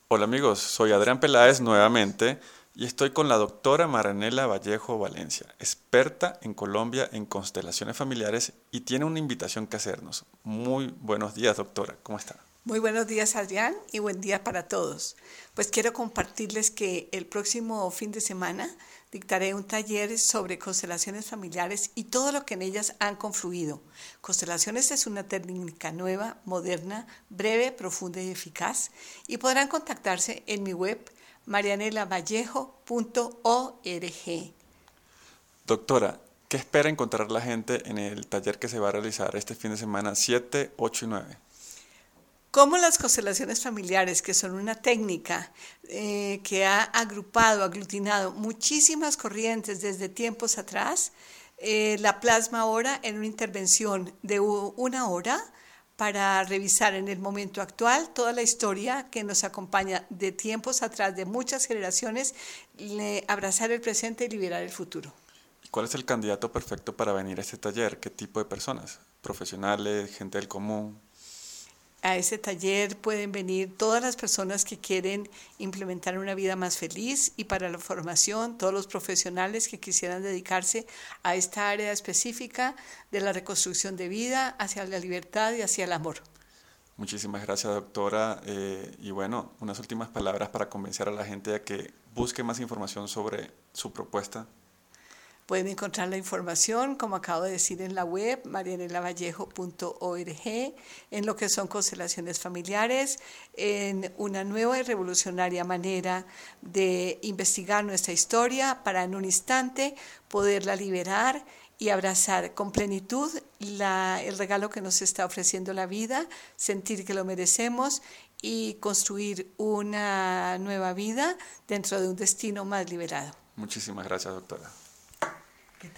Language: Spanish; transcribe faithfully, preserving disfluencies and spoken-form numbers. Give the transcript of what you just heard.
Hola amigos, soy Adrián Peláez nuevamente y estoy con la doctora Maranela Vallejo Valencia, experta en Colombia en constelaciones familiares y tiene una invitación que hacernos. Muy buenos días, doctora, ¿cómo está? Muy buenos días, Adrián, y buen día para todos. Pues quiero compartirles que el próximo fin de semana dictaré un taller sobre constelaciones familiares y todo lo que en ellas han confluido. Constelaciones es una técnica nueva, moderna, breve, profunda y eficaz, y podrán contactarse en mi web marianela vallejo punto org. Doctora, ¿qué espera encontrar la gente en el taller que se va a realizar este fin de semana siete, ocho y nueve? Como las constelaciones familiares, que son una técnica eh, que ha agrupado, aglutinado muchísimas corrientes desde tiempos atrás, eh, la plasma ahora en una intervención de una hora para revisar en el momento actual toda la historia que nos acompaña de tiempos atrás, de muchas generaciones, le, abrazar el presente y liberar el futuro. ¿Cuál es el candidato perfecto para venir a este taller? ¿Qué tipo de personas? ¿Profesionales, gente del común? A ese taller pueden venir todas las personas que quieren implementar una vida más feliz, y para la formación todos los profesionales que quisieran dedicarse a esta área específica de la reconstrucción de vida hacia la libertad y hacia el amor. Muchísimas gracias, doctora. Eh, y bueno, unas últimas palabras para convencer a la gente a que busque más información sobre su propuesta. Pueden encontrar la información, como acabo de decir, en la web marianela vallejo punto org, en lo que son constelaciones familiares, en una nueva y revolucionaria manera de investigar nuestra historia para en un instante poderla liberar y abrazar con plenitud la, el regalo que nos está ofreciendo la vida, sentir que lo merecemos y construir una nueva vida dentro de un destino más liberado. Muchísimas gracias, doctora.